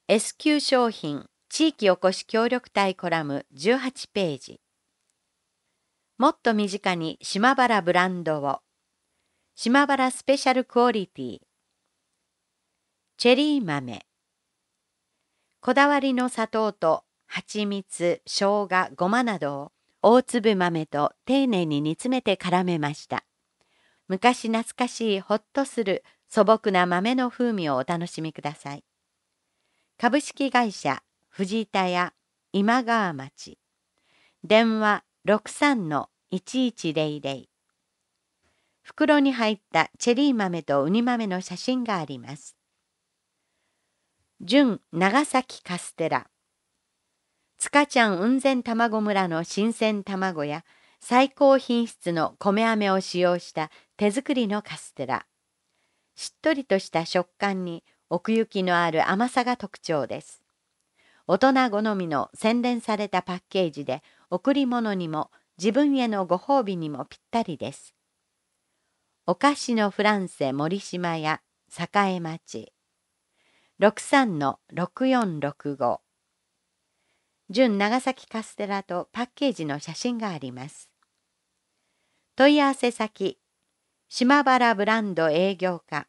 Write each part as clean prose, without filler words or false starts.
S q 商品地域おこし協力隊コラム18ページ。もっと身近に島原ブランドを。島原スペシャルクオリティ。チェリー豆。こだわりの砂糖と蜂蜜、生姜、ごまなどを大粒豆と丁寧に煮詰めて絡めました。昔懐かしいほっとする素朴な豆の風味をお楽しみください。株式会社藤田屋今川町。電話63-1100。袋に入ったチェリー豆とウニ豆の写真があります。純長崎カステラ。塚ちゃん雲仙卵村の新鮮卵や最高品質の米飴を使用した手作りのカステラ。しっとりとした食感に奥行きのある甘さが特徴です。大人好みの洗練されたパッケージで贈り物にも自分へのご褒美にもぴったりです。お菓子のフランセ森島屋栄町。63-6465。純長崎カステラとパッケージの写真があります。問い合わせ先島原ブランド営業課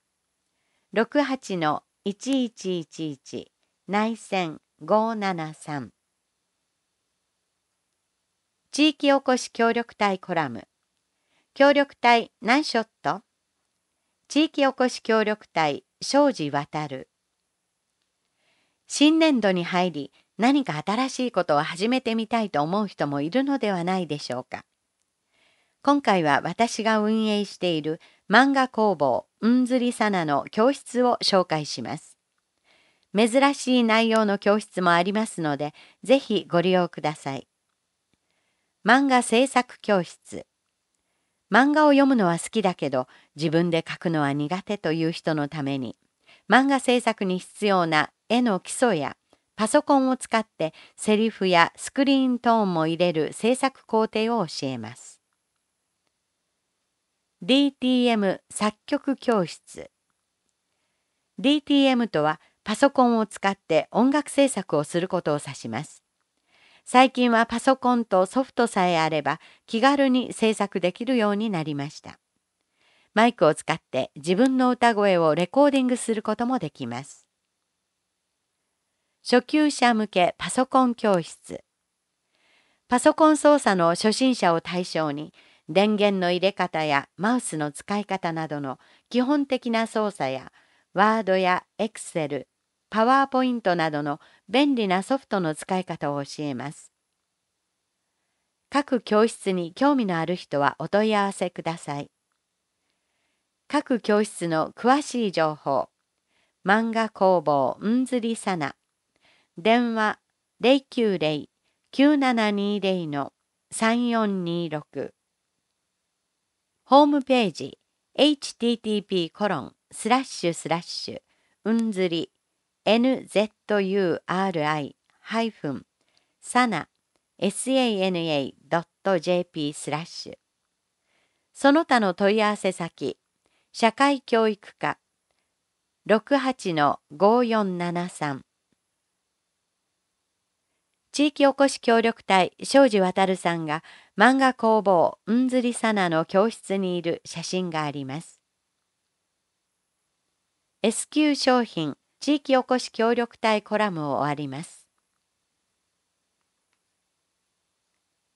68-1111内線573。地域おこし協力隊コラム。協力隊何ショット？地域おこし協力隊庄司渉。新年度に入り、何か新しいことを始めてみたいと思う人もいるのではないでしょうか。今回は私が運営している漫画工房うんずりさなの教室を紹介します。珍しい内容の教室もありますので、ぜひご利用ください。漫画制作教室。漫画を読むのは好きだけど、自分で描くのは苦手という人のために、漫画制作に必要な絵の基礎やパソコンを使ってセリフやスクリーントーンも入れる制作工程を教えます。DTM 作曲教室。DTM とはパソコンを使って音楽制作をすることを指します。最近はパソコンとソフトさえあれば気軽に制作できるようになりました。マイクを使って自分の歌声をレコーディングすることもできます。初級者向けパソコン教室。パソコン操作の初心者を対象に、電源の入れ方やマウスの使い方などの基本的な操作や、ワードやエクセル、パワーポイントなどの便利なソフトの使い方を教えます。各教室に興味のある人はお問い合わせください。各教室の詳しい情報。漫画工房うんずりさな。電話090-9720-3426。ホームページ http:// うんずり nzuri-sana.jp/ その他の問い合わせ先社会教育課68-5473。地域おこし協力隊庄司渉さんが漫画工房うんずりさなの教室にいる写真があります。S q 商品地域おこし協力隊コラムを終わります。